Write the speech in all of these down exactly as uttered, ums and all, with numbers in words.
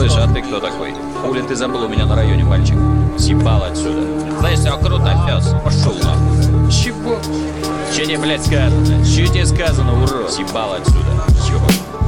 Слышь, а ты кто такой? Хули ты забыл у меня на районе, мальчик? Съебал отсюда. Слышь, все круто, пес. Пошел нахуй. Чего? Че тебе, блядь, сказано? Че тебе сказано, урод? Съебал отсюда. Ёбан.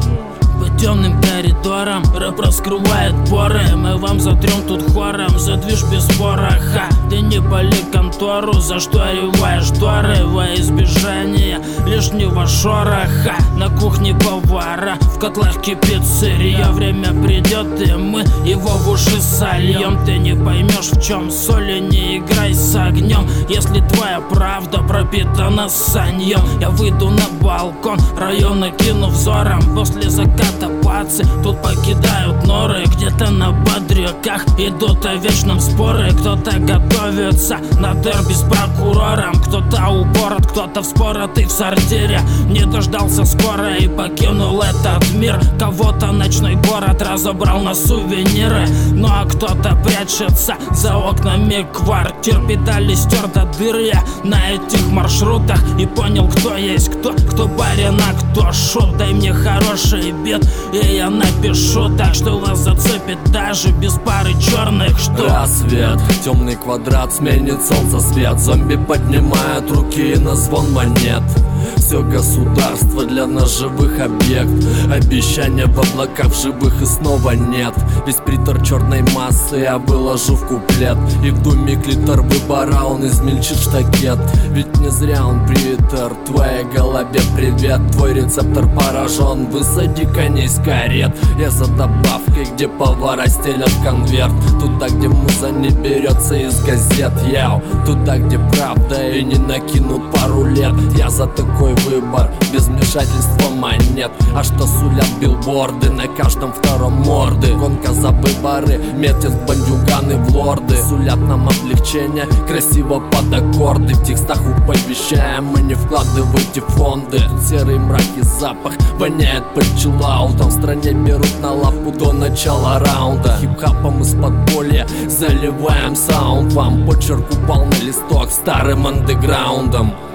По темным коридорам рэп раскрывает поры. Мы вам затрем тут хором за движ без пороха. Ты не пали контору, за что реваешь шторы. Во избежание лишнего шороха. На кухне повара, в котлах кипит сырье. Время придет, и мы его в уши сольем. Ты не поймешь, в чем соль, и не играй с огнем. Если твоя правда пропитана саньем. Я выйду на балкон, района кину взором. После заката пацы тут покидают норы. Где-то на бодряках идут о вечном споры. Кто-то готовится на дерби с прокурором. Кто-то упорот, кто-то вспоротый в сортире. Не дождался скоро и покинул этот мир. Кого-то ночной город разобрал на сувениры. Ну а кто-то прячется за окнами квартир. Педали стер до дыры на этих маршрутах. И понял, кто есть кто, кто барин, а кто шут. Дай мне хороший бит, и я напишу так, что вас зацепит даже без пары черных штук. Рассвет, темный квадрат сменит солнце свет. Зомби поднимают руки на звон монет. Все государство для нас живых объект. Обещания в облаках живых и снова нет. Весь притор черной массы я выложу в куплет. И в думе клитор выбора он измельчит штакет. Ведь не зря он притор твоей голове привет. Твой рецептор поражен, высади коней с карет. Я за добавкой, где повара стелят конверт. Туда, где муза не берется из газет. Яу, туда, где правда и не накинут пару лет. Я за такой выбор, без вмешательства монет. А что сулят билборды, на каждом втором морды. Гонка за выборы, метят бандюганы в лорды. Сулят нам облегчение, красиво под аккорды. В текстах уповещаем, мы не вкладывайте фонды. Серый мрак и запах воняет под чиллаутом. В стране берут на лапу до начала раунда. Хип-хапом из подполья заливаем саунд. Вам почерк упал на листок старым андеграундом.